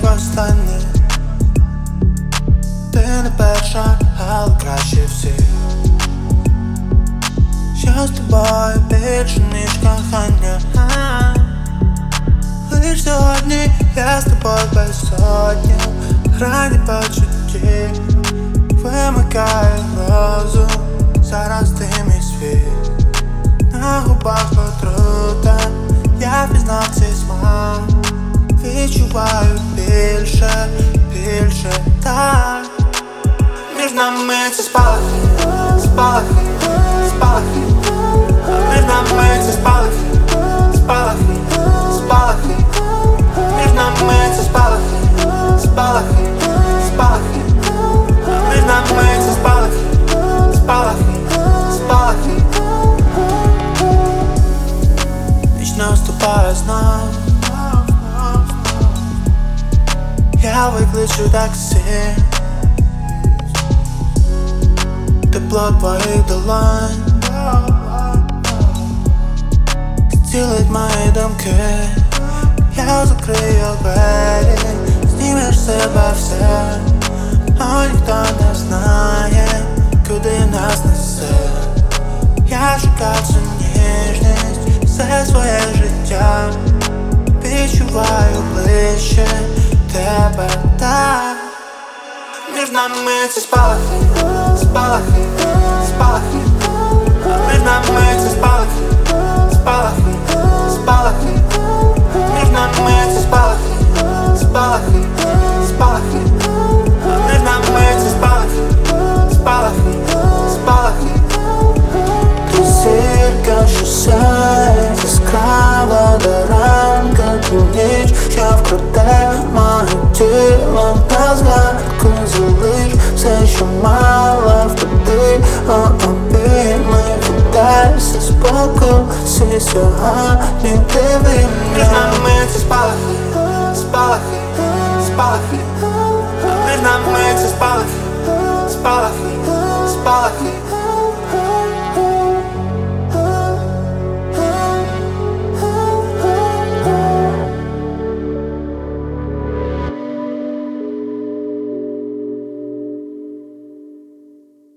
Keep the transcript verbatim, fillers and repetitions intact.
останнє. Ти не перша, але краще всіх. Що з тобою більше, ніж кохання. Лиш сьогодні я з тобою без сотні. Грані почуттів вимикає розум. Зараз ти мій світ. На губах отрута, я пізнав цей смак. Відчуваю більше, більше так. Між нами ці спалахи, спалахи, спалахи. Між нами ці спалахи, спалахи, спалахи. Між нами ці спалахи, спалахи, спалахи. Між нами ці спалахи, спалахи, спалахи. Ніч наступає знов. Я викличу таксі. Тепло твоїх долонь зцілить мої думки. Я закрию двері, знімеш з себе все, а ніхто не знає, куди нас несе. Я шукав цю ніжність все своє життя. Відчуваю ближче тебе так. Між нами ці спалахи, спалахи, спалахи. Між нами ці спалахи, спалахи, спалахи. Між нами ці спалахи, спалахи, спалахи. Між нами ці спалахи, спалахи, спалахи. Ти зірка, що сяє яскраво до ранку, ту ніч, що вкраде моє тіло на згадку. Залиш все, що мала в тобі, о обійми, віддайся спокусі сьогодні ти вільна.